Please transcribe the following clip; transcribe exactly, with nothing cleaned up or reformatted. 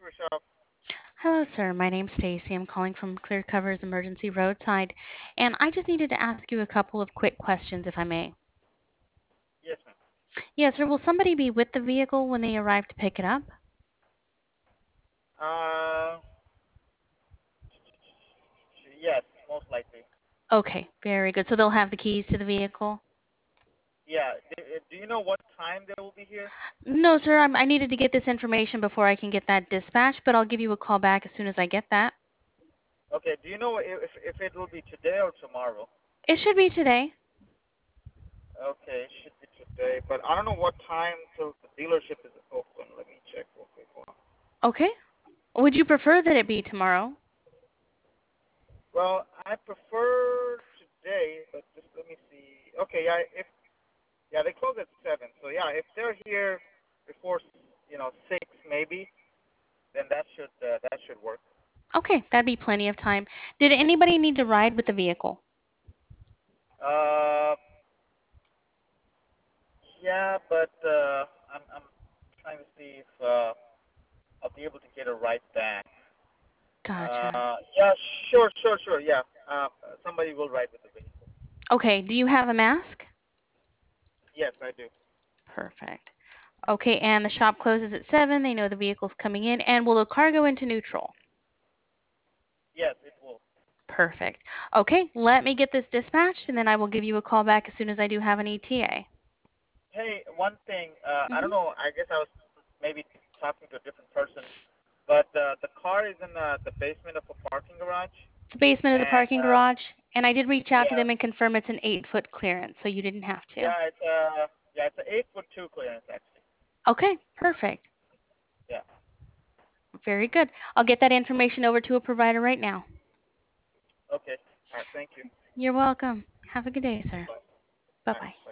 Shop. Hello, sir. My name's Stacy. I'm calling from Clear Cover's Emergency Roadside, and I just needed to ask you a couple of quick questions, if I may. Yes, ma'am. Yes, sir. Will somebody be with the vehicle when they arrive to pick it up? Uh, yes, most likely. Okay, very good. So they'll have the keys to the vehicle? Yeah. Do, do you know what time they will be here? No, sir. I'm, I needed to get this information before I can get that dispatched, but I'll give you a call back as soon as I get that. Okay. Do you know if if it will be today or tomorrow? It should be today. Okay, it should be today, but I don't know what time till the dealership is open. Let me check real quick. Hold on. Okay. Would you prefer that it be tomorrow? Well, I prefer today, but just let me see. Okay, yeah, if yeah, they close at seven, so yeah, if they're here before you know six maybe, then that should uh, that should work. Okay, that'd be plenty of time. Did anybody need to ride with the vehicle? Uh, Yeah, but uh, I'm I'm trying to see if uh, I'll be able to get a ride back. Gotcha. Uh, yeah, sure, sure, sure. Yeah, uh, somebody will ride with the vehicle. Okay, do you have a mask? Yes, I do. Perfect. Okay, and the shop closes at seven. They know the vehicle's coming in. And will the car go into neutral? Yes, it will. Perfect. Okay, let me get this dispatched, and then I will give you a call back as soon as I do have an E T A. Hey, one thing. Uh, I Mm-hmm. don't know. I guess I was maybe talking to a different person, but uh, the car is in uh, the basement of a parking garage, The basement of the and parking uh, garage, and I did reach out to yeah, them and confirm it's an eight-foot clearance, so you didn't have to. yeah, it's uh, yeah, it's an eight foot two clearance actually. Okay, perfect. Yeah. Very good. I'll get that information over to a provider right now. Okay. All right. Thank you. You're welcome. Have a good day, sir. Bye. All right. Bye-bye.